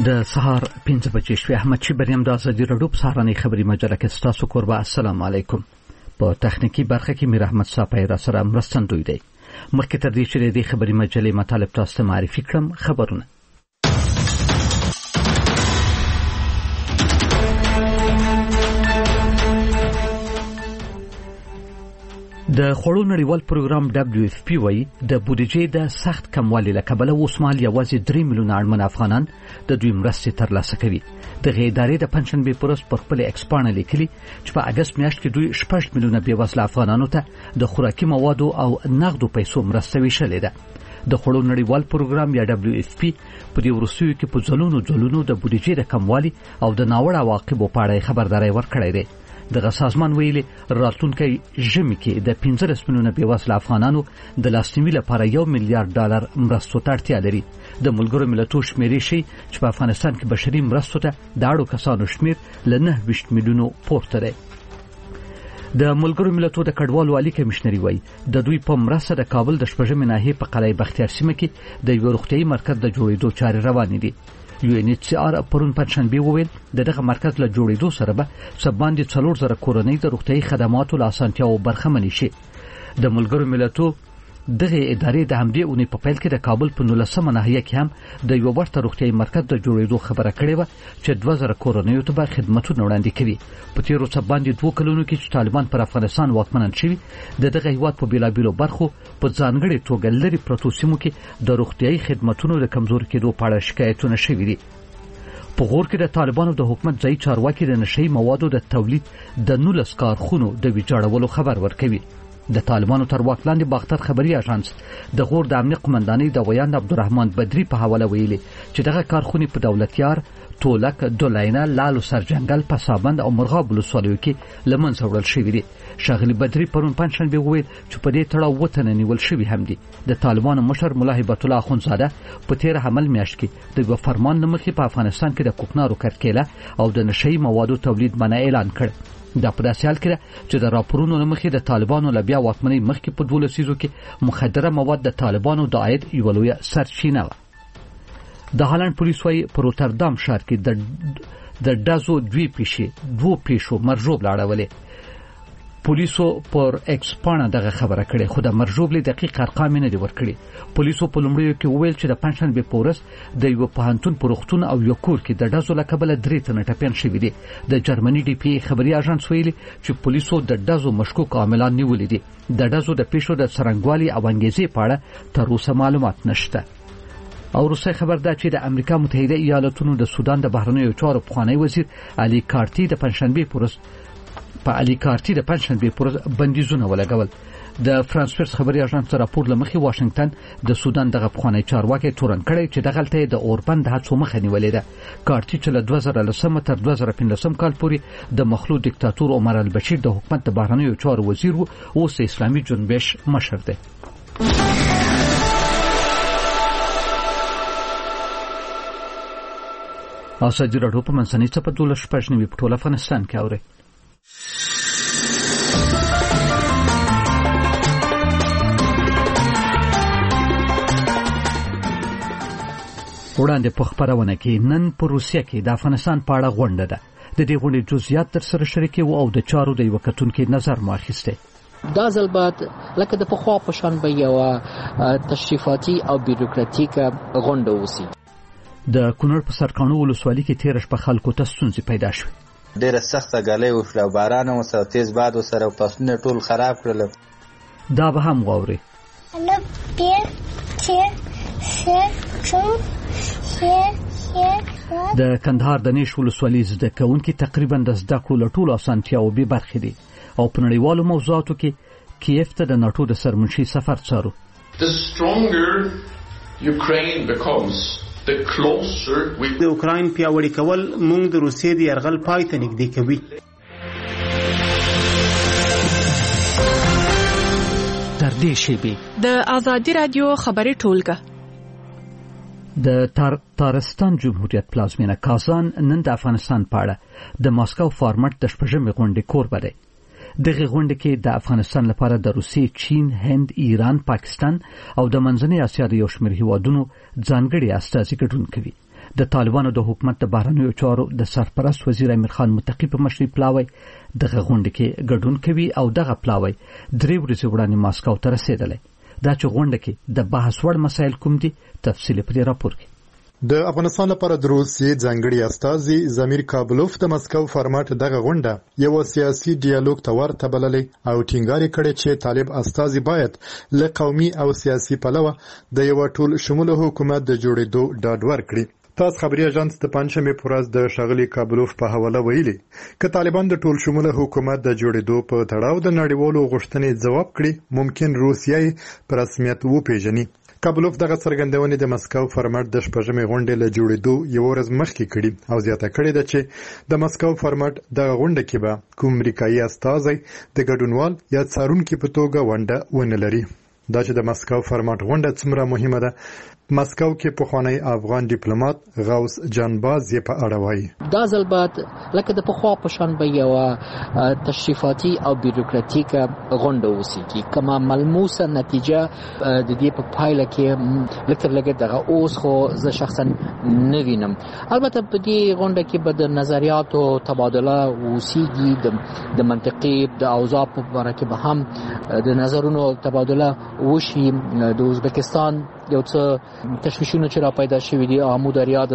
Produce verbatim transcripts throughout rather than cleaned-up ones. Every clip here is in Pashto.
د سهار پنځه بجې شوې. احمد چې بریم د ازادي راډیو په سهارنۍ خبري مجله کې ستاسو کوربه. السلام علیکم. په تخنیکی برخه کې میر احمد صاحب را سره مرستندوی دی. مخکې تر دې چې د خبري مجلې مطالب تاسو ته معرفي کړم، خبرونه د خوړو نړیوال پروګرام دبليو اف پی وايي د بودیجې د سخت کموالي له کبله اوس مهال یوازې درې میلیونه اړمن افغانان د دوی مرستې ترلاسه کوي. دغه ادارې د پنځشنبې پر ورځ پر خپل ایکسپانه لیکلي چې په اگست میاشت کې دوی شپږ میلیونه بېوزله افغانانو ته د خوراکي موادو او نقدو پیسو مرسته ویشلې ده. د خوړو نړیوال پروګرام یا دبليو اف پی په دې وروستیو کې په ځلونو ځلونو د بودیجې د کموالي او د ناوړه عواقبو په اړه خبرداري ورکړې ده. دغه سازمان ویلي راتلونکي ژمي کې د پنځلس میلیونه بېوزله افغانانو د لاسنیوي لپاره یو میلیارډ ډالر مرستو ته اړتیا لري. د ملګرو ملتونو شمیرې شي چې په افغانستان کې بشري مرستو ته د اړو کسانو شمیر له نهه ویشت میلیونو پورته دی. د ملګرو ملتونو د کډوالو عالی کمشنري وایي د دوی په مرسته د کابل د شپږمې ناحیې په قلعه بختیار سیمه کې د یو روغتیايي مرکز د جوړېدو چارې روانې دي. یو ان ایچ سی آر پرون پنځشنبه وویل د دغه مرکز له جوړېدو سره به سباندې څلور زره کورنۍ د روغتیايي خدماتو له اسانتیاو برخمنې شي. د ملګرو ملتونو دغه ادارې د همدې اونۍ په پیل کې د کابل په نولسمه ناحیه کې هم د یو ورته روغتیايي مرکز د جوړېدو خبره کړې و چې دوه زره کورنۍ ته به خدماتونه وړاندې کوي. په تیرو سباندې دوه کلونو کې چې طالبان پر افغانستان واکمنان شوي د دغه هیواد په بیلابیلو برخو په ځانګړي توګه لري پروتو سیمو کې د روغتیايي خدماتونو د کمزوري کېدو په اړه شکایتونه شوي دي. په غور کې د طالبانو د حکومت ځای چارواکي د نشئی موادو د تولید د نولس کارخونو د ویجاړولو خبر ورکوي. د طالبانو تر واک لاندې باختر خبري اژانس د غور د امنیت قومندانۍ د ویاند عبدالرحمن بدری په حواله ویلي چې دغه کارخونې په دولتیار، تولک، دولینه، لالو سرجنگل، پسابند او مرغاب ولسوالیو کې لمنځه وړل شوي دي. شاغلی بدری پرون پنځشنبه وویل چې په دې تړاو وطن نیول شوی هم دي. د طالبانو مشر مولا هیبت الله اخونزاده په تیر حمل میاشت کې د یو فرمان لمخې په افغانستان کې د کوکنارو کرکیله او د نشئی موادو تولید منع اعلان کړ. دا په داسې حال کې چې د راپورونو لمخې د طالبانو له بیا واکمنۍ مخکې په دوه لسیزو کې مخدره مواد د طالبانو د عاید یوه لویه سرچینه وه. د هالند پولیس وايي په روتردام ښار کې د د ډازو دوی پیښې دوه پیښو مرجوب لاړولې. پولیسو پر ایکسپانه دغه خبره کړې، خو د مرجوب له دقیق ارقام نه دی ورکړي. پولیسو په لومړیو کې وویل چې د پنځشنبه په ورځ د یو پوهنتون په روغتون او یو کور کې د ډازو له کبله درې تنه ټپیان شوي دي. د جرمني ډي پی خبري اژانس ویلي چې پولیسو د ډازو مشکوک عاملان نیولې دي. د ډازو د پیښو د څرنګوالي او انګیزې په اړه تر اوسه معلومات نشته. او روسي خبر ده چې د امریکا متحده ایالاتونو د سودان د بهرنیو چارو پخوانی وزیر علي کارتي د پنځشنبه په ورځ په علي کارتي د پنځشنبه پر بندیزونه ولګول. د فرانس پرس خبري اژانس راپور لمخې واشنگټن د سودان دغه پخوانی چارواکي تورن کړی چې دغه ته د اوربند د هڅو مخه نیولې ده. کارتي چې له دوه زره لسم تر دوه زره پنځلس کال پورې د مخلوع دیکتاتور عمر البشیر د حکومت د بهرنیو چارو وزیر وو او اوس اسلامي جنبش مشر دی. ازادي راډیو په منځنۍ څپه دوله شپږ نیمې په ټول افغانستان کې اوري. وړاندې په خبرونه کې نن په روسیه کې د افغانستان په اړه غونډه ده. د دې غونډې جزئیات تر سره شریکي او د چارو د یو کتونکو نظر ماخسته. دا ځل بعد لکه د پخوا په شان به یو تشریفاتي او بیروکراتیک غونډه وسی. د کونړ په سرکانو ولسوالۍ کې تیر شپه خلکو ته ستونزې پیدا شوې. ډېر سخت غلې وشو، باران او سره تیز باد سره پسونه ټول خراب کړل. دا به هم غوړي. انا پیر چې څه څو د کندهار د نیش ولسوالۍ زده کوونکي تقریبا د زده کړو له ټولو اسانتیاو به برخې دي او په نړیوالو موضوعاتو کې کیف ته د ناتو د سرمنشي سفر څارو. The stronger Ukraine becomes, the closer we د اوکراین پیاوړی کول موږ د روسیې د یرغل پای ته نږدې کوي. تر دې شیبې د ازادي رادیو خبري ټولګه د تار تارستان جمهوریت پلازمینه کازان نن د افغانستان په اړه د ماسکو فارمټ د شپږمې غونډې کوربه دی. دغه غونډه کې د افغانستان لپاره د روسیې، چین، هند، ایران، پاکستان او د منځنۍ اسیا د یو شمېر هیوادونو ځانګړي استازي ګډون کوي. د طالبانو د حکومت د بهرنیو چارو د سرپرست وزیر امیر خان متقی په مشرۍ پلاوی دغه غونډه کې ګډون کوي او دغه پلاوی درې ورځې وړاندې ماسکو ته رسیدلی. دا چې غونډه کې د بحث وړ مسایل کوم دي تفصیل په دې راپور کې. د افغانستان لپاره د روسیې ځانګړي استازي زمیر کابلوف د مسکو فارمات دغه غونډه یو سیاسي ډیالوګ ته ورته بللې او ټینګار کړی چې طالب استازي باید له قومي او سیاسي پلوه د یو ټول شموله حکومت د جوړېدو ډاډ ورکړي. تاسو خبري اژانس د پنځمې پورز د شغلي کابلوف په حواله ویلي ک طالبان د ټول شموله حکومت د جوړېدو په تړاو د نړیوالو غوښتنې ځواب کړي ممکن روسیې په رسمیت وپیژني. کابلوف دغه څرګندونې د مسکو فارمات د شپږمې غونډې له جوړېدو یو ورځ مخکې کړي او زیاته کړې ده چې د مسکو فارمات دغه غونډه کې به کوم امریکایي استازی د ګډونوال یا څارونکي په توګه ونډه ونه لري. دا چې د مسکو فارمات غونډه څومره مهمه ده مسکو کې پخوانی افغان ډیپلوماټ غوث جانباز یې په اړه وایي. دا ځل بعد لکه د پخوا په شان به یو تشریفاتي او بیروکراتیک غونډه وسیږي. کما ملموسه نتیجه د دې په پایله کې لکه لګه دغه اوس خو زه شخصا نه وینم. البته په دې غونډه کې به د نظریاتو تبادله وسیږي، د منطقي د اوضاع په اړه کې به هم د نظرونو تبادله وشي. د ازبکستان یو څه تشویشونه چې را پیدا شوي دي آمو دریا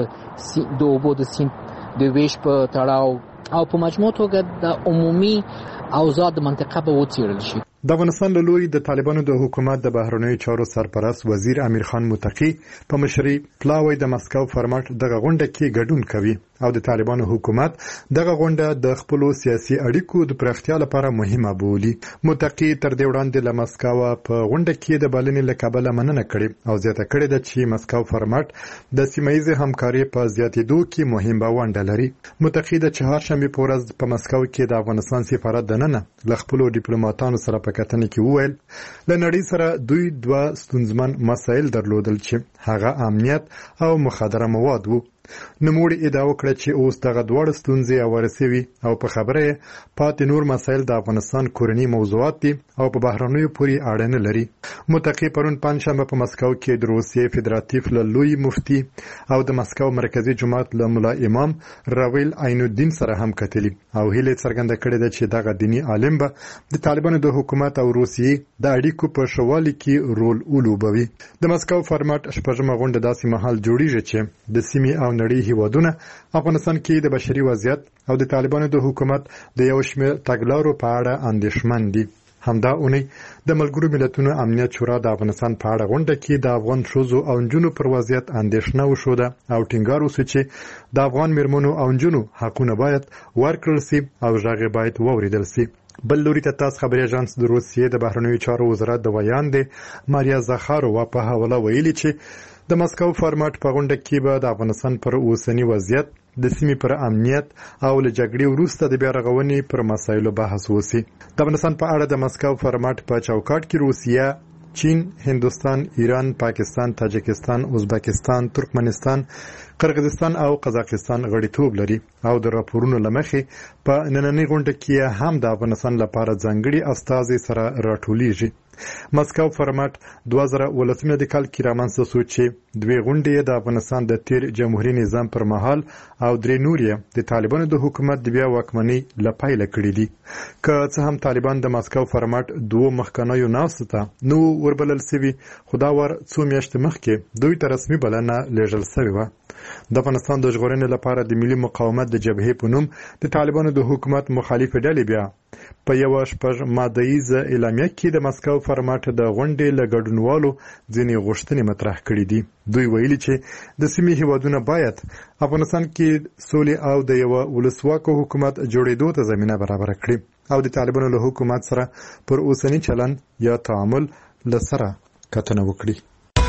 د اوبو د سیند د ویش په تړاو او په مجموع توګه د عمومي اوضاع د منطقه به وڅېړل شي. د افغانستان له لوري د طالبانو د حکومت د بهرنیو چارو سرپرست وزیر امیر خان متقی په مشرۍ پلاوی د مسکو فارمات دغه غونډه کې ګډون کوي او د طالبانو حکومت دغه غونډه د خپل سیاسي اړیکو د پراختیا لپاره مهمه بولي. متقی تر دې وړاندې له مسکو په غونډه کې د بلنې له کبله مننه کړې او زیاته کړې ده چې مسکو فارمات د سیمه‌ییزې همکارۍ په زیاتېدو کې مهمه ونډه لري. متقی د چهارشنبې په ورځ په مسکو کې د افغانستان سفارت دننه له خپلو ډیپلوماټانو سره په کتنې کې وویل له نړۍ سره دوی دوه ستونزمن مسایل درلودل چې هغه امنیت او مخدره مواد وو. نوموړي ادعا وکړه چې اوس دغه دواړه ستونزې هوارې شوي او په خبره پاتې نور مسایل د افغانستان کورني موضوعات دي او په بهرنیو پورې اړه نه لري. متقی پرون پنځشنبه په مسکو کې د روسیې فدراتیف له لوی مفتي او د مسکو مرکزی جماعت له ملا امام راویل عین الدین سره هم کتلی او هیله څرګنده کړې ده چې دغه دینی عالم به د طالبانو د حکومت او روسیې د اړیکو په شوالي کې رول ولوبوي. د مسکو فارمات شپږمه غونډه داسې مهال جوړیږي چې د سیمې او نړۍ هیوادونه افغانستان کې د بشري وضعیت او د طالبانو د حکومت د یو شمېر تګلارو په اړه اندېښمن دي. همدا اونۍ د ملګرو ملتونو امنیت شورا د افغانستان په اړه غونډه کې د افغان ښځو او نجونو پر وضعیت اندېښنه وښوده او ټینګار وسو چې د افغان میرمنو او نجونو حقونه باید ورکړل شي او غږ باید واوریدل شي. بل لوري ته تاسو خبري اژانس د روسیې د بهرنیو چارو وزارت د ویاندې ماریا زخارووا په حواله ویلي چې د مسکو فارمات په غونډه کې به د افغانستان پر اوسنی وضعیت د سیمې پر امنیت او له جګړې وروسته د بیا رغونې پر مسایلو بحث وشي. د افغانستان په اړه د مسکو فارمات په چوکاټ کې روسیه، چین، هندوستان، ایران، پاکستان، تاجکستان، ازبکستان، ترکمنستان، قرغیزستان او قزاقستان غړیتوب لري او د راپورونو لمخې په نننۍ غونډه کې هم د افغانستان لپاره ځانګړي استازي سره راټولیږي. مسکو فارمات دوه زره ولسمه د کال کې رامنځته شو چې دوی غونډې د افغانستان د تیر جمهوریت نظام پر مهال او درې نورې د طالبانو د حکومت د بیا واکمنۍ لپاره کړې دي. که څه هم طالبان د مسکو فارمات دوه مخکنیو ناستو نو وربلل سوي خدا ور څو میاشتې مخکې دوی ته رسمي بلنه لیږل شوې و. د افغانستان د ژغورنې لپاره د ملي مقاومت د جبهې په نوم د طالبانو د حکومت مخالف ډلې بیا په یو شپږ مادهیزه اعلامیه کې د مسکو فارمات د غونډې له ګډونوالو ځینې غوښتنې مطرح کړې دي. دوی ویلي چې د سیمې هیوادونه باید افغانستان کې سولې او د یو ولسواکه حکومت جوړېدو ته زمینه برابر کړي او د طالبانو له حکومت سره پر اوسنی چلند یا تعامل لسره کتنه وکړي.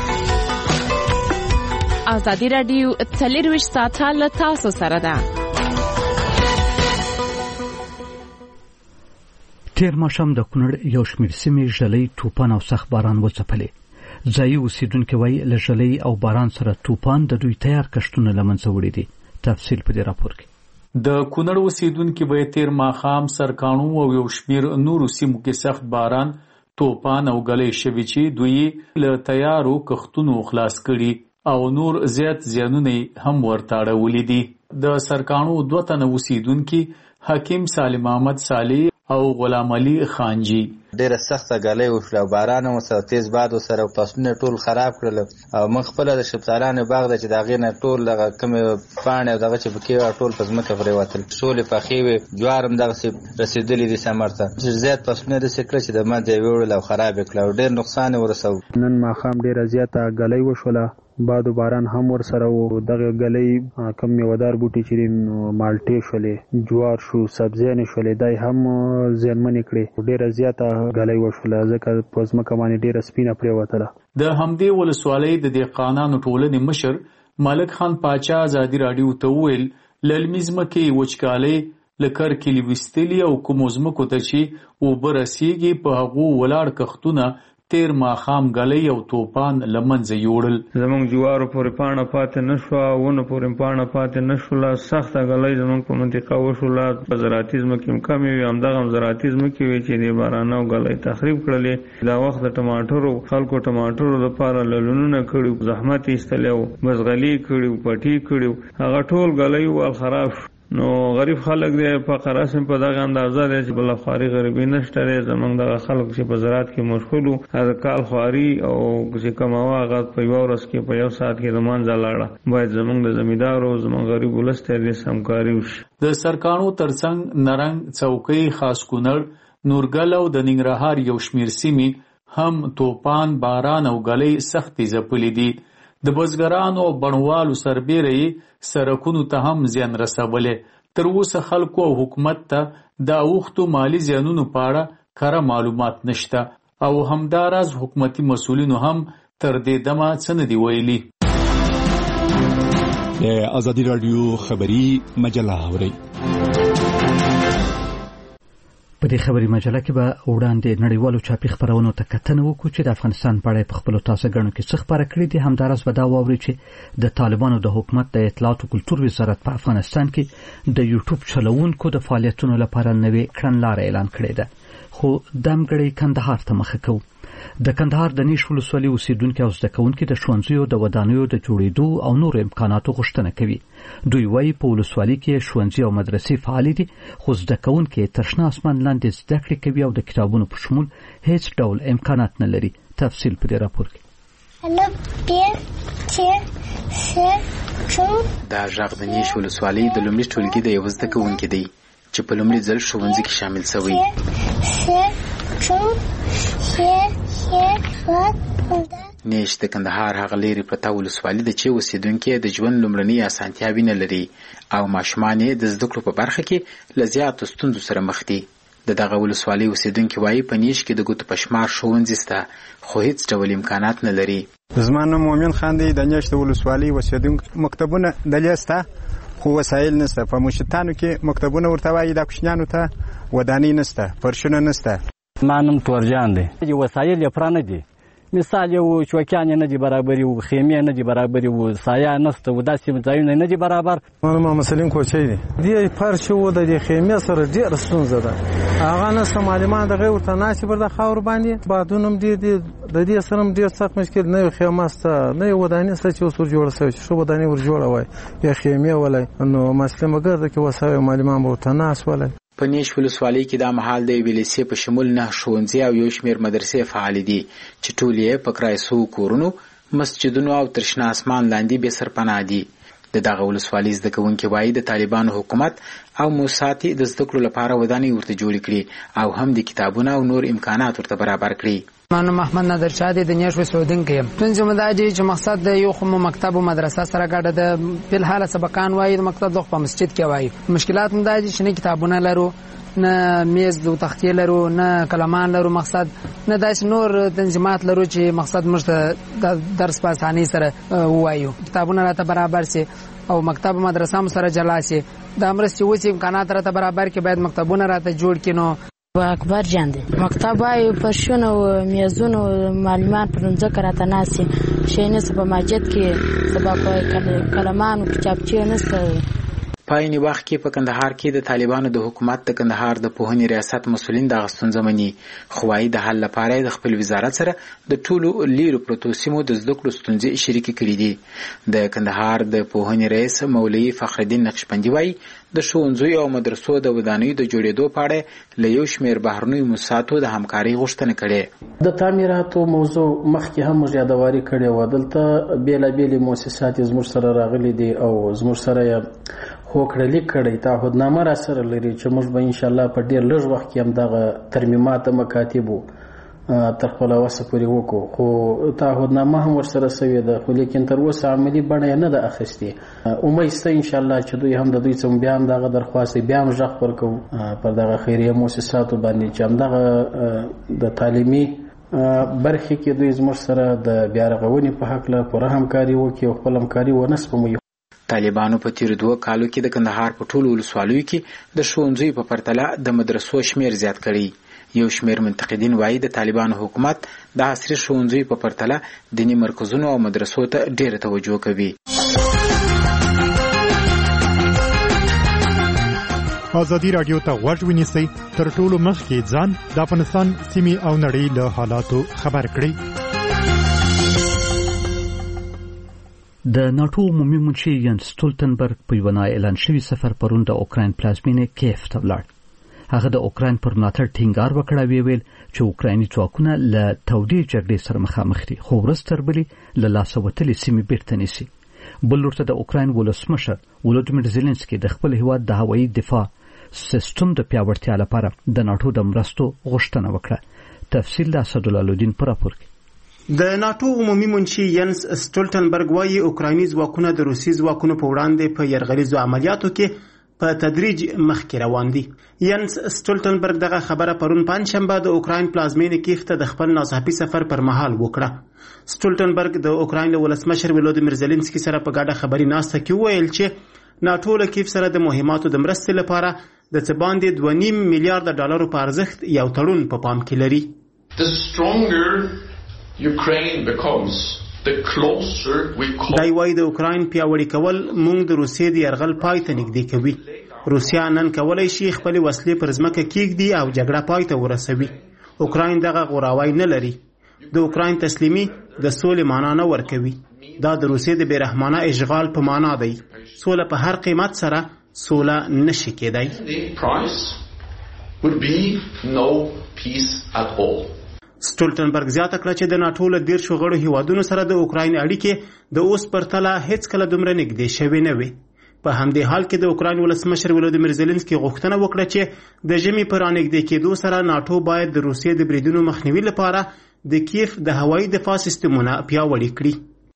ازادي رادیو څلرویشت ساعته له تاسو سره ده. تیر ماښام د کونړ یو شمېر سیمې ژلۍ، توپان او سخت باران وځپلې. ځایي اوسیدونکي وایي له ژلۍ او باران سره توپان د دوی تیار کښتونه له منځه وړي دي. تفصیل په دې راپور کې. د کونړ اوسیدونکي وایي تیر ماښام سرکاڼو او یو شمېر نورو سیمو کې سخت باران، توپان او ګلۍ شوي چې دوی له تیارو کښتونو خلاص کړي. او نور زیات زیانونه هم ورته اړولي دي. د سرکانو دوه تنه اوسیدونکي حکیم سالم احمد صالح او غلام علي خانجي ډیره سخته ګلۍ وشوه او باران هم سره تیز باد سره فصلونه ټول خراب کړل او موږ خپله د شفتالانو باغ ده چې د هغې نه ټول دغه کومې پاڼې او دغه چې پکې وه ټول په ځمکه پرېوتل. شولې پخې وې، جوار هم دغسې رسېدلي دي ثمر ته. زیات فصلونه داسې کړه چې د منځه یې ویوړل او خراب یې کړه او ډېر نقصان یې ورسوه. نن ماښام ډېره زیاته ګلۍ وشوله، باد و باران هم ورسره و. دغه ګلۍ کم میوهدار بوټي چې دي مالټې شولې، جوار شو، سبزیانې شولې، دا یې هم زیانمنې کړې. ډېره زیاته ګلۍ وشوله ځکه په ځمکه باندې ډېره سپینه پرېوتله. د همدې ولسوالۍ د دهقانانو ټولنې مشر ملک خان پاچا ازادي راډیو ته وویل للمي ځمکې وچکالۍ له کرکلي ویستلي او کومو ځمکو ته چې اوبه رسېږي په هغو ولاړ کښتونه تیر ماښام ګلۍ او توپان له منځه یوړل. زموږ جوارو پورې پاڼه پاتې نه شوه، ونو پورې پاڼه پاتې نه شوله. سخته ګلۍ زموږ په منطقه وشوله. په زراعتي ځمکې هم کمې وي، همدغه هم زراعتي ځمکې وي چې د بارانه او ګلۍ تخریب کړلې. دا وخت د ټماټرو خلکو ټماټرو دپاره للونونه کړي، زحمت یې ایستلی و، بزغلي کړي، پټي کړي، هغه ټول ګلۍ وال خراب شو. نو غریب خلک دی فقر اسم په دغه اندازه دی چې بله خواري غریبي نشته دی. زموږ دغه خلک چې په زراعت کې مشغول وو، هغه کال خواري او چې کماوه هغه په یوه ورځ کې په یو ساعت کې د منځه لاړه. باید زموږ د زمیندارو زموږ غریب ولس ته دې همکاري وشي. د سرکانو ترڅنګ نرنګ، څوکۍ، خاص کونړ، نورګل او د ننګرهار یو شمېر سیمې هم توپان، باران او ګلۍ سختې ځپلې دي. د بزګرانو او بڼوالو سربیره یې سرکونو ته هم زیان رسولی. تر اوسه خلکو او حکومت ته د اوښتو مالي زیانونو په اړه کره معلومات نشته او همداراز حکومتي مسؤلینو هم تر دې دمه څه نه دي ویلي. د ازادي راډیو خبري مجله اورئ. په دې خبري مجله کې به وړاندې نړیوالو چاپي خبرونو ته کتنه وکړو چې د افغانستان په اړه په خپلو تازه ګڼو کې څه خبره کړې دي. همداراز به دا واورئ چې د طالبانو د حکومت د اطلاعات او کلتور وزارت په افغانستان کې د یوټیوب چلوونکو د فعالیتونو لپاره نوې کړنلاره اعلان کړې ده. خو دمګړی کندهار ته مخه کوو. د کندهار د نیش ولسوالۍ اوسیدونکي او زده کوونکي د ښوونځیو د ودانیو د جوړېدو او نورو امکاناتو غوښتنه کوي. دوی وایي په ولسوالۍ کې ښوونځي او مدرسې فعالې دي، خو زده کوونکي تر شنه اسمان لاندې زده کړې کوي او د کتابونو په شمول هیڅ ډول امکانات نه لري. تفصیل په دې راپور کې. دا غږ د نیش ولسوالۍ د لومړي ټولګي د یو زده کوونکي دی چې په لومړي ځل ښوونځي کې شامل شوی. نیش د کندهار هغه لري پرته ولسوالۍ ده چې اوسیدونکي د ژوند لومړنۍ اسانتیاوې نه لري او ماشومان یې د زده کړو په برخه کې له زیاتو ستونزو سره مخ دي. د دغه ولسوالۍ اوسیدونکي وایي په نیش کې د ګوتو په شمار ښوونځي شته خو هیڅ ډول امکانات نه لري. زما نوم مومن خان دی. د نیش د ولسوالۍ اوسیدونکي مکتبونه دلې شته خو وسایل نشته. په مشتانو کې مکتبونه ورته وایي، د کوچنیانو ته ودانۍ نشته، فرشونه نشته. ما نوم تورجان دی. وسایل یې پوره نه دي. مثال یو چوکیان نه دي برابرې وو، خیمې نه دي برابرې وو، سایه نشته وو، داسې ځایونه نه دي برابر. ما نوم مسلم کوچی دی. دې فرش وو د دې خیمې سره ډېره ستونزه ده. هغه نشته معلمان دغه ورته ناسي پر د خاور باندې بادونه هم ډېر دي. د دې سره هم ډېر سخت مشکل نه خیمه سته، نه ودانۍ سته چې اوس ور جوړه شوې چې ښه ودانۍ ور جوړه وای یا خیمې ولای. نو مسلم ګرځي کې وسایل معلمان به ورته ناس ولای. په نیش ولسوالۍ کې دا مهال د یوې لیسې په شمول نه ښوونځي او یو شمېر مدرسې فعالې دي چې ټول یې په کرایه شوو کورونو، مسجدونو او تر شنه اسمان لاندې بې سرپناه دي. د دغه ولسوالۍ زده کوونکي وایي د طالبانو حکومت او موسسات د زده کړو لپاره ودانۍ ورته جوړې کړي او هم د کتابونو او نور امکانات ورته برابر کړي. مانو محمد نادر شاه د نیش اوسیدونکی یم. ستونزې مو دا دي چې مقصد د یو خو مکتب او مدرسه سره ګډه ده. فلحال سبقان وایي د مکتب د په مسجد کې وایي. مشکلات مو دا دي چې نه کتابونه لرو، نه میز او تختې لرو، نه کلمان لرو، مقصد نه داسې نور تنظیمات لرو چې مقصد موږ ته د درس په اسانۍ سره ووایو. کتابونه راته برابر سي او مکتب مدرسه هم سره جلا سي. دا مرستې اوس امکانات راته برابر کړي، باید مکتبونه راته جوړ کړي. نو اکبر جان دی. مکتب وایي فرشونه او میزونه معلمان پر ځمکه راته ناسي، شی نشته په مسجد کې، سبا په کلمان او کتابچې نشته. په عین وخت کې په کندهار کې د طالبانو د حکومت د کندهار د پوهنې ریاست مسولین د غستون زمني خوای د حل لپاره د خپل وزارت سره د ټولو لیرو پروتو سیمو د زده کړو ستونزې شریک کړي دي. د کندهار د پوهنې رئیس مولوي فخرالدین نقشبندي وایي د ښوونځیو او مدرسو د ودانیو د جوړېدو په اړه له یو شمېر بهرنیو موسساتو د همکارۍ غوښتنه کړې. د تعمیراتو موضوع مخکې هم موږ یادواري کړې وه. دلته بېلابېلې موسسات زموږ سره راغلي دي او زموږ سره یې هوکړه کړې، تعهدنامه را سره لري چې موږ به انشاءالله په ډېر لږ وخت کې هم دغه ترمیمات مکاتبو تر خپله وسه پورې وکړو. خو تعهدنامه هم ورسره سوې ده، خو لیکن تر اوسه عملي بڼه یې نه ده اخیستې. امید شته انشاءالله چې دوی هم د دوی څخه بیا هم دغه درخواست بیا هم غږ ورکوو پر دغه خیریه مؤسساتو باندې چې همدغه د تعلیمي برخې کې دوی زموږ سره د بیا رغونې په هکله پوره همکاري وکړي او خپل همکاري ونه سپموي. طالبانو په تیرو دوه کالو کې د کندهار په ټولو ولسوالیو کې د ښوونځیو په پرتله د مدرسو شمیر زیات کړی. یو شمیر منتقدین وایي د طالبانو حکومت د عصري ښوونځیو په پرتله دیني مرکزونو او مدرسو ته ډیره توجه کوي. ازادي راډیو ته غوږ ونیسئ، تر ټولو مخکې ځان د افغانستان سیمې او نړۍ له حالاتو خبر کړئ. د ناټو عمومي منشي ینس ستولتنبرګ په یوه نااعلان شوي سفر پرون د اوکراین پلازمینې کیف ته ولاړ. هغه د اوکراین پر ملاتړ ټینګار وکړ او ویل چې اوکرایني ځواکونه له تودې جګړې سره مخامخ دي، خو ورځ تر بلې له لاسه وتلې سیمې بیرته نیسي. بل ورته د اوکراین ولسمشر ولودیمیر زيلنسکي د خپل هیواد د هوایي دفاع سیستم د پیاوړتیا لپاره د ناټو د مرستو غوښتنه وکړه. تفصیل د اسدالله په راپور کې. د ناټو عمومي منشي ینس ستولتنبرګ وایي اوکرایني ځواکونه د روسي ځواکونو په وړاندې په یرغلیزو عملیاتو کې په تدریج مخکې روان دي. ینس ستولتنبرګ دغه خبره پرون پنځشنبه د اوکراین پلازمینې کیف ته د خپل ناڅاپي سفر پر مهال وکړه. ستولتنبرګ د اوکراین ولسمشر ولودیمیر زيلنسکي سره په ګډه خبري ناسته کې ویل چې ناټو له کیف سره د مهماتو د مرستې لپاره د څه باندې دوه نیم میلیارډ ډالرو په ارزښت یو تړون په پام کې لري. The stronger Ukraine becomes, the closer we come. دای وای د اوکراین پیاوړی کول موږ د روسیې د یرغل پای ته نږدې کوي. روسیا نن کولای شي خپل وسلې پر ځمکه کېږدي او جګړه پای ته ورسوي. اوکراین دغه غوراوی نه لري. د اوکراین تسلیمي د سولې معنا نه ورکوي. دا د روسیې د بیرحمانه اشغال په معنا دی. سوله په هر قیمت سره سوله نشي کېدای. The price would be no peace at all. ستولتنبرګ زیاته کړه چې د ناټو له دیرشو غړو هیوادونو سره د اوکراین اړیکې د اوس پرتله هیڅ کله دومره نږدې شوې نه وي. په همدې حال کې د اوکراین ولسمشر ولودیمیر زيلنسکي غوښتنه وکړه چې د ژمي پر رانږدې کېدو سره ناټو باید د روسیې د بریدونو مخنیوي لپاره د کیف د هوایي دفاع سیستمونه پیاوړي کړي.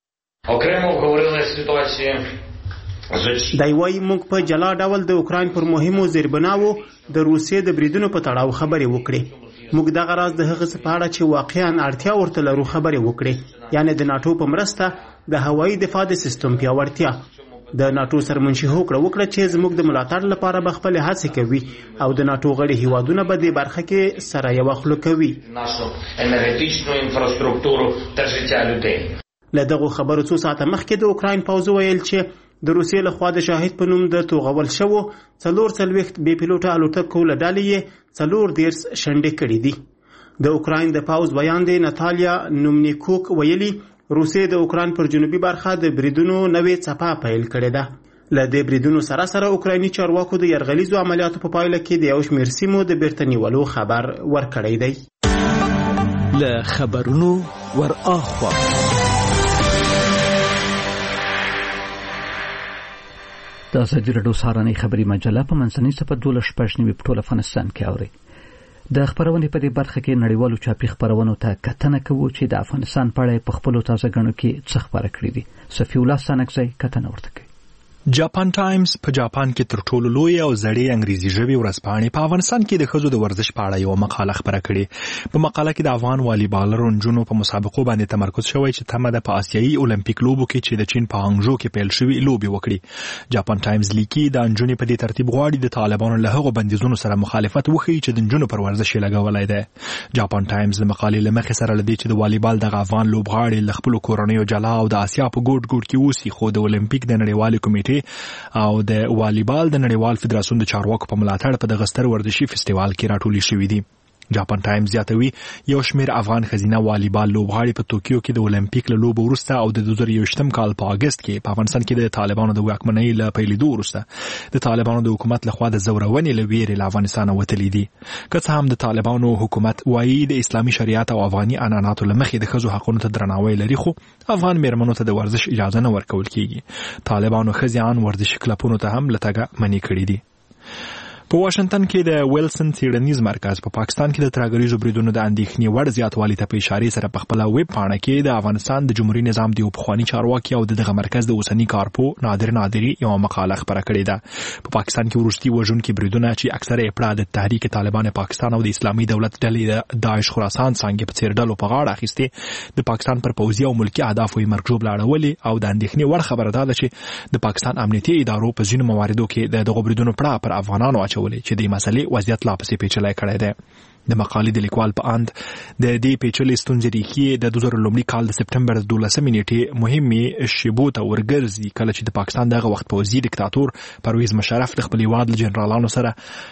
دای وایي موږ په جلا ډول د اوکراین پر مهمو زیربناوو د روسیې د بریدونو په تړاو خبرې وکړې. موږ دغه راز د هغه څه په اړه چې واقعا اړتیا ورته لرو خبرې وکړې، یعنی د ناټو په مرسته د هوایي دفاع د سیستم پیاوړتیا. د ناټو سرمنشي هوکړه وکړه چې زموږ د ملاتړ لپاره به خپل هڅې کوي او د ناټو غړي هیوادونه به د برخه کې سره یو خلک کوي. له دغه خبرو څو ساعته مخکې د اوکراین پوځ ویل چې د روسیې لخوا د شاهد په نوم د توغول شوو څلور څلوېښت بې پیلوټه الوتکو له ډلې یې څلور دېرش شنډې کړي دي. د اوکراین د پوځ بیان دی ناتالیا نومنیکوک ویلي روسیې د اوکراین پر جنوبي برخه د بریدونو نوې څپه پیل کړې ده. له دې بریدونو سره سره اوکرایني چارواکو د یرغلیزو عملیاتو په پایله کې د یو شمېر سیمو د بیرته نیولو خبر ورکړی دی. له خبرونو ور اخوا د ازادي راډیو سهارنۍ خبري مجله په منځنۍ صفحه دولس شپږ نوي په ټول افغانستان کې اوري. د خبرونې په دې برخه کې نړیوالو چاپي خبرونو ته کتنه کوو چې د افغانستان په اړه په خپلو تازه ګڼو کې څه خبره کړې دي. صفي الله سانکزی کتنه ورته کوي. جاپان ټایمز په جاپان کې تر ټولو لوی او زړې انګریزي ژبې ورځپاڼې په افغانستان کې د ښځو د ورزش په اړه یو مقاله خپره کړې. په مقاله کې د افغان والیبالرو نجونو په مسابقو باندې تمرکز شوی چې تمه ده په آسیایي اولمپیک لوبو کې چې د چین په هانګژو کې پیل شوي لوبې وکړي. جاپان ټایمز لیکي د نجونې په دې ترتیب غواړي د طالبانو له هغو بندیزونو سره مخالفت وکړي چې د نجونو پر ورزش یې لګولی دی. جاپان ټایمز د مقالې له مخې سره له دې چې د والیبال دغه افغان لوبغاړي له خپلو کورنیو جلا او د اسیا په ګوټ ګوټ کې اوسي، خو د اولمپیک د نړیوالې کمیټې جوړوي او د والیبال د نړیوال فدراسیون د چارواکو په ملاتړ په دغه ستر ورزشي فستیوال کې راټولې شوې دي. جاپان ټایمز زیاتوي یو شمېر افغان ښځینه والیبال لوبغاړي په توکیو کې د اولمپیک له لوبو وروسته او د دوه زره یوویشتم کال په اګست کې په افغانستان کې د طالبانو د واکمنۍ له پیلېدو وروسته د طالبانو د حکومت لخوا د زورونې له ویرې له افغانستانه وتلي دي. که څه هم د طالبانو حکومت وایي د اسلامي شریعت او افغاني عنعناتو له مخې د ښځو حقونو ته درناوی لري، خو افغان میرمنو ته د ورزش اجازه نه ورکول کیږي. طالبانو ښځې ان ورزشي کلبونو ته هم له تګه منع کړي دي. په واشنگټن کې د ویلسن څېړنیز مرکز په پا پاکستان کې د ترهګریزو بریدونو د اندېښنې وړ زیاتوالي ته په اشارې سره په خپله ویب پاڼه کې د افغانستان د جمهوري نظام د یو پخواني چارواکي او د دغه مرکز د اوسني کارپو نادر نادري یوه مقاله خپره کړې ده. په پاکستان کې وروستي وژونکي بریدونه چې اکثره یې پړه د تحریک طالبان پاکستان او د اسلامي دولت ډلې د داعش خراسان څانګې په څېر ډلو په غاړه اخیستې د پاکستان پر پوځي او ملکي اهدافو یې مرګ ژوبله اړولې او د اندېښنې وړ خبره دا ده چې د پاکستان امنیتي ادارو په ځینو مواردو کې د دغو بریدونو پړه پر افغانانو اچولې چې د مسلې وضعیت لا پسې پیچلی کړی دی. د مقالې د لیکوال په اند د دې پیچلې ستونزې ریښې د دوه زره لومړي کال د سپټمبر دولسمې نیټې مهمې شیبو ته ورګرځي کله چې د پاکستان دغه وخت پوځي ډیکتاتور پرویز مشرف د خپل هیواد له جنرالانو سره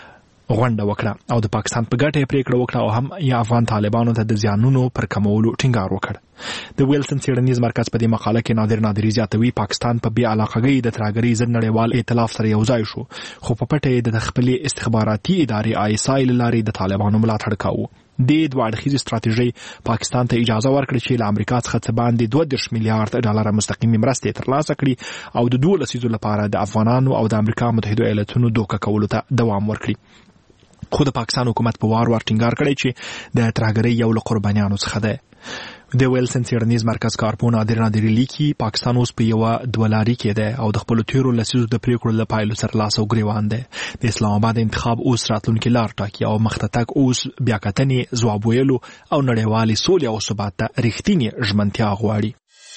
غونډه وکړه او د پاکستان په ګټه یې پریکړه وکړه او هم یا افغان طالبانو ته د زیانونو پر کمولو ټینګار وکړ. د ویلسن څېړنیز مرکز په دې مقاله کې نادر نادري زیاتوي پاکستان په بې علاقګۍ د ترهګرۍ ضد نړیوال ائتلاف سره یوځای شو، خو په پټه یې د خپلې استخباراتي ادارې آی اس آی له لارې د طالبانو ملاتړ کاوه. دې دوه اړخیزې ستراتیژۍ پاکستان ته اجازه ورکړه چې له امریکا څخه څه باندې دوه دېرش میلیارډ ډالره مستقیمې مرستې ترلاسه کړي او د دوو لسیزو لپاره د افغانانو او د امریکا متحدو ایالتونو دوکه کولو ته دوام ورکړي. خو د پاکستان حکومت په وار وار ټینګار کړی چې د ترهګرۍ یو له قربانیانو څخه دی. د ویلسن څېړنیز مرکز کارپو نادر نادري لیکي پاکستان اوس په یوه دوه لاري کې دی او د خپلو تېرو لسیزو د پریکړو له پایلو سره لاس او ګریوان دی. د اسلام آباد انتخاب اوس راتلونکي لار ټاکي او مخته تګ اوس بیاکتنې، ځواب ویلو او نړیوالې سولې او ثبات ته رښتینې ژمنتیا غواړي.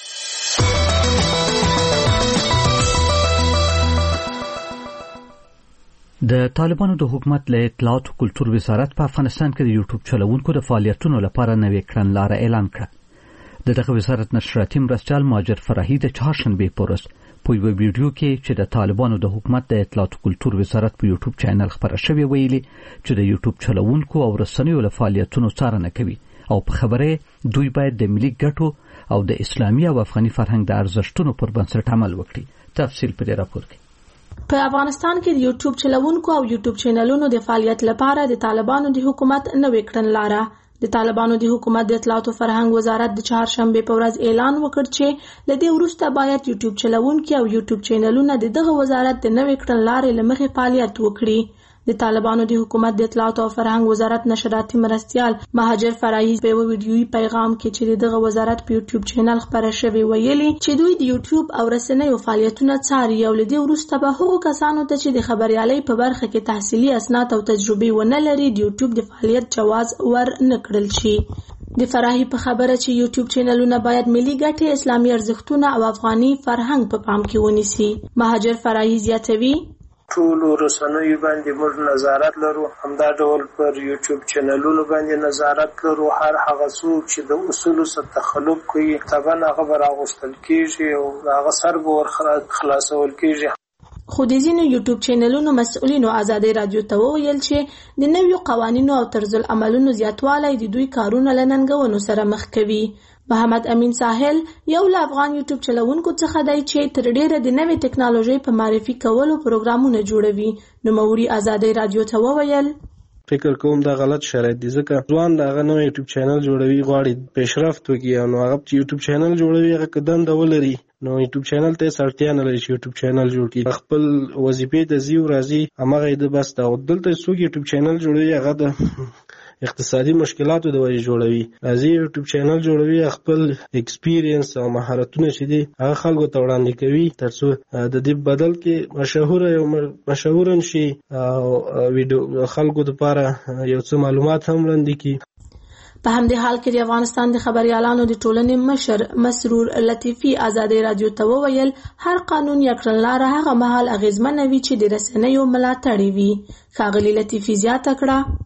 د طالبانو د حکومت له اطلاعات او کلتور وزارت په افغانستان کې د یوټیوب چلوونکو د فعالیتونو لپاره نوې کړنلاره اعلان کړه. د دغه وزارت نشریاتي مرستیال ماجر فرحي د چهارشنبې په ورځ په یوه ویډیو کې چې د طالبانو د حکومت د اطلاعات او کلتور وزارت په یوټیوب چینل خپره شوې ویلي چې د یوټیوب چلوونکو او رسنیو له فعالیتونو څارنه کوي او په خبره دوی باید د ملي ګټو او د اسلامي او افغاني فرهنګ د ارزښتونو پر بنسټ عمل وکړي. تفصیل په دې راپور کې. په افغانستان کې د یوټیوب چلوونکو او یوټیوب چینلونو د فعالیت لپاره د طالبانو د حکومت نوې کړنلاره د طالبانو د حکومت د اطلاعات او فرهنګ وزارت د چهارشنبې په ورځ اعلان وکړ چې له دې وروسته باید یوټیوب چلوونکي او یوټیوب چینلونه د دغه وزارت د نوې کړنلارې له مخې فعالیت وکړي. د طالبانو د حکومت د اطلاعات او فرهنګ وزارت نشراتي مرستیال مهاجر فرحي په یو ویډیويي پیغام کې چې دغه وزارت په یوټیوب چینل خبره شوی ویلي چې دوی د یوټیوب او رسنیو فعالیتونه څاري او لدې وروسته به هغو کسانو ته چې د خبريالۍ په برخه کې تحصیلي اسناد او تجربه ونه لري د یوټیوب د فعالیت جواز ور نه کړل شي. د فرحي په خبره چې یوټیوب چینلونه باید ملي ګټې، اسلامي ارزښتونه او افغاني فرهنګ په پام کې ونیسي. مهاجر فرحي زیاتوي ټولو رسنیو باندې موږ نظارت لرو، همدا ډول پر یوټیوب چینلونو باندې نظارت لرو. هر هغه څوک چې د اصولو څخه تخلف کوي طبعا هغه به راغوستل کېږي او هغه سر به ور خلاصول کېږي. خو د ځینو یوټیوب چینلونو مسؤلینو ازادي رادیو ته وویل چې د نویو قوانینو او طرز العملونو زیاتوالی د دوی کارونه له ننګونو سره مخ کوي. محمد امین ساحل یو له افغان یوټیوب چلوونکو څخه دی چې تر ډیره د نوې ټکنالوژي په معرفي کولو پروګرامونه جوړوي. نوموړي ازادي رادیو ته وویل فکر کوم دا غلط شرایط دي ځکه ځوان دا غنو یوټیوب چینل جوړوي غواړي پیشرفت وکړي نو هغه چې یوټیوب چینل جوړوي هغه قدم د ولري نو یوټیوب چینل ته سرتیا نه لري چې یوټیوب چینل جوړ کړي خپل وظیفې د زیو راځي هغه د بس دا دلته څوک یوټیوب چینل جوړوي هغه د اقتصادي مشکلاتو د وجې جوړوي راځي یوټیوب چینل جوړوي خپل ایکسپیرینس او مهارتونه چې دي هغه خلکو ته وړاندې کوي ترڅو د دې بدل کې مشهور یو مشهور شي او ویډیو خلکو لپاره یو څه معلومات هم وړاندې کړي. په همدې حال کې د افغانستان د خبريالانو د ټولنې مشر مسرور لطیفي ازادي رادیو ته وویل هر قانون یا کړنلاره هغه مهال اغیزمنه وي چې د رسنیو ملاتړ وي. ښاغلي لطیفي زیاته کړه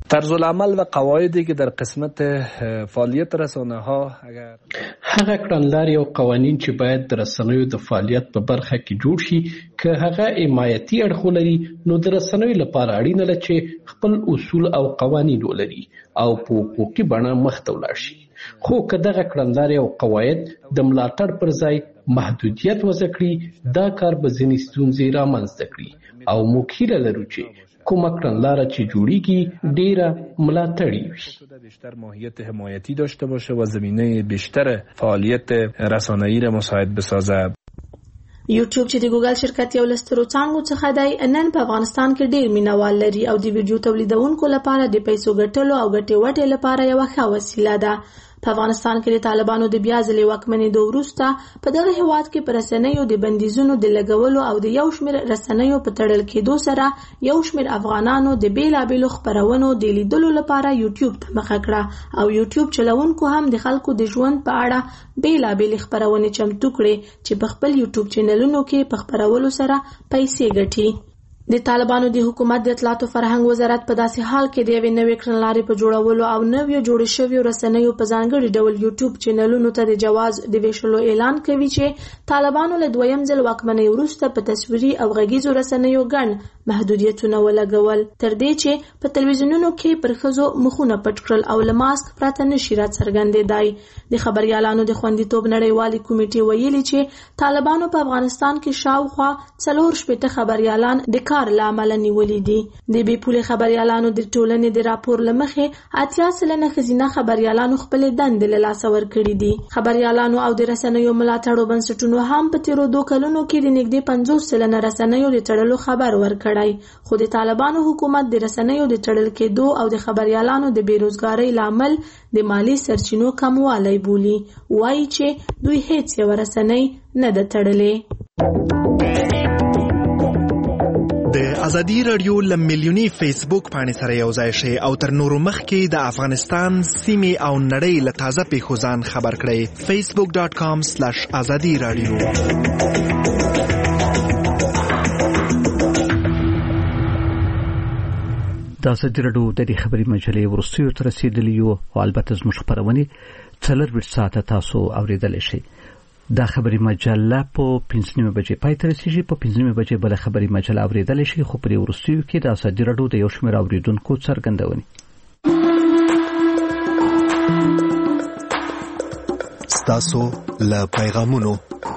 طرز العمل و قواعدی که در قسمت فعالیت رسانه ها اگر هغه کړنلارې او قوانین چې باید د رسنیو د فعالیت په برخه کې جوړ شي که هغه حمایتي اړخ لري نو د رسنیو لپاره اړینه ده چې خپل اصول او قوانین ولري او په حقوقي بڼه مخته ولاړ شي. خو که دغه کړنلارې او قواعد د ملاتړ پر ځای محدودیت وضع کړي دا کار به ځینې ستونزې رامنځته کړي او موږ هیله لرو چې کومه کړنلاره چې جوړیږي ډیره ملاتړی وي، بیشتر ماهیت حمایتی داشته باشه و زمینه بیشتر فعالیت رسانه‌ای را مساعد بسازه. یوټیوب چې د ګوګل شرکت یو له سترو څانګو څخه دی، نن په افغانستان کې ډیر مینوال لري او د ویډیو تولیدونکو لپاره د پیسو ګټلو او ګټې وټې لپاره یوه ښه وسیله ده. په افغانستان کې د طالبانو د بیا ځلې واکمنېدو وروسته په دغه هېواد کې په رسنیو د بندیزونو د لګولو او د یو شمېر رسنیو په تړل کېدو سره یو شمېر افغانانو د بېلابېلو خپرونو د لیدلو لپاره یوټیوب ته مخه کړه او یوټیوب چلوونکو هم د خلکو د ژوند په اړه بېلابېلې خپرونې چمتو کړې چې په خپل یوټیوب چینلونو کې په خپرولو سره پیسې ګټي. د طالبانو د حکومت د اطلاعات او فرهنګ وزارت په داسې حال کې د یوې نوې کړنلارې په جوړولو او نویو جوړې شویو رسنیو په ځانګړي ډول یوټیوب چینلونو ته د جواز د ویشلو اعلان کوي چې طالبانو له دویم ځل واکمنۍ وروسته په تصویري او غږیزو رسنیو ګڼ محدودیتونه ولګول، تر دې چې په تلویزیونونو کې پر ښځو مخونه پټ کړل او له ماسک پرته نشي راڅرګندېدای. د خبریالانو د خوندیتوب نړیوالې کمیټې ویلي چې طالبانو په افغانستان کې شاوخوا څلور شپېته خبریالان د کار له امله نیولي دي. د بې پولې خبریالانو د ټولنې د راپور له مخې اتیا سلنه ښځینه خبریالانو خپلې دندې له لاسه ورکړي دي. خبریالانو او د رسنیو ملاتړو بنسټونو هم په تېرو دوه کلونو کې د نږدې پنځوس سلنه رسنیو د تړلو خبر ورکړی، خو د طالبانو حکومت د رسنیو د تړل کېدو او د خبریالانو د بېروزګارۍ لامل د مالی سرچینو کموالی بولي. وایي چې دوی هیڅ یوه رسنۍ نه ده تړلې. د ازادي رادیو له میلیوني فیسبوک پاڼې سره یو ځای شئ او تر نورو مخکې د افغانستان سیمې او نړۍ له تازه پیښو ځان خبر کړئ. فیسبوک ډاټ کام سلیش ازادي رادیو. د ازادي رادیو د دې خبري مجلې وروستیو ته رسیدلي یو او البته زموږ خپرونې څلرویشت ساعته تاسو اورېدلی شئ. دا خبري مجله په پنځه نیمې بجې پای ته رسیږي. په پنځه نیمې بجې بله خبري مجله اورېدلی شئ، خو په دې وروستیو کې د ازادي رادیو د یو شمېر اورېدونکو څرګندونې. ستاسو له پیغامونو.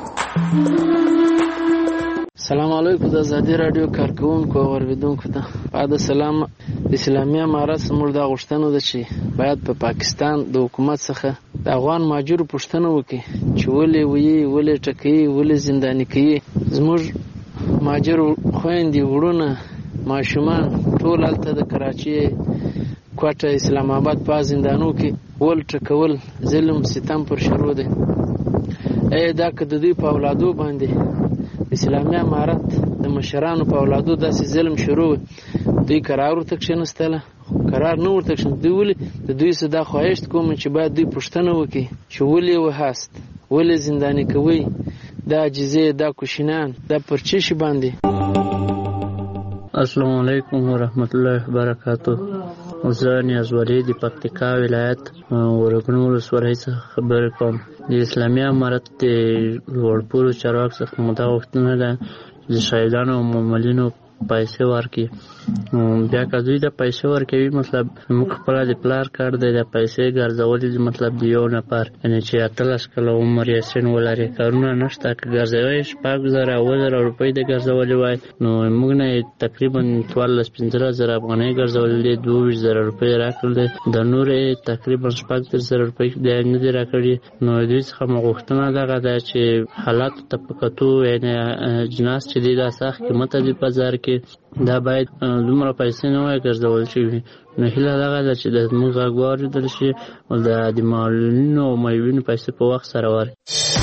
سلام علیکم د ازادي رادیو کارکونکو او اوریدونکو ته. بعد سلام، اسلامي امارات زموږ دا غوښتنه ده چې باید په پا پاکستان د حکومت څخه د افغان مهاجرو پوښتنه وکړي چې ولې ویي، ولې ټکوي، ولې زنداني کوي. زموږ مهاجرو خویندې، وروڼه، ماشومان ټول هلته د کراچۍ کوټه اسلام آباد په زندانو کې ول ټکول، ظلم ستم پر شروع دی. ای دا که د دوی په اولادو باندې اسلامي امارت د مشرانو په اولادو داسې ظلم شروع دوی قرار ورته کښېنستله، قرار نه ورته کښېنستله. دوی ولې د دوی څه دا خواهش کوم چې باید دوی پوښتنه وکړي چې ولې وهاست، ولې زنداني کوئ، دا عاجزې، دا کوشنیان، دا پر څه شي باندې. السلام علیکم ورحمت الله وبرکاتو. زه نیازولي د پکتیکا ولایت ورګنو ولسوالۍ څخه خبرې کوم. د اسلامي امارت د لوړپوړو چارواکو څخه مو دا غوښتنه ده چې د شهیدانو او مامورینو پیسې ورکړي. بیا که دوی د پیسې ورکوي، مطلب موږ خپله د پلار کار دی د پیسې ګرځولي دي، مطلب د یو نفر یعنې چې اتلس کاله عمر یا سن ولري کارونه نشته. که ګرځوي شپږ زره اوه زره روپۍ د ګرځولي وای نو موږ نه تقریبا څوارلس پنځلس زره افغانۍ ګرځولي دي، دوه ویشت زره روپۍ راکړل دي، د نورې تقریبا شپږ دېرش زره روپۍ دی نه دي راکړي. نو دوی څخه مو غوښتنه دغه ده چې حالاتو ته په کتو یعنې اجناس چې دي دا سخت قیمته دي په بازار کې، دا باید دومره پیسې نه وای ګرځول شوي. نو هیله دغه ده چې د زموږ غږ واورېدل شي او د معلولینو او معیوبینو پیسې په وخت سره ورکړي.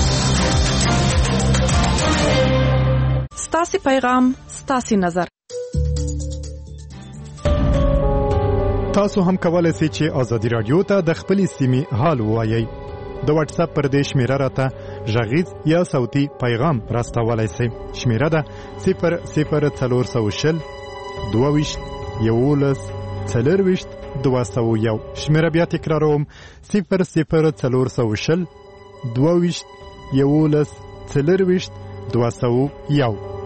ستاسې پیغام، ستاسې نظر. تاسو هم کولای شئ چې ازادي رادیو ته د خپلې سیمې حال ووایئ. د واتس اپ پر دې شمیره راته غږیز یا صوتي پیغام راستولای شئ. شمیره ده صفر صفر څلور سوه شل دوه ویشت یولس څلرویشت دوه سوه یو. شمیره بیا تکراروم صفر صفر څلور سوه شل دوه ویشت یولس څلرویشت دوه سوه یو.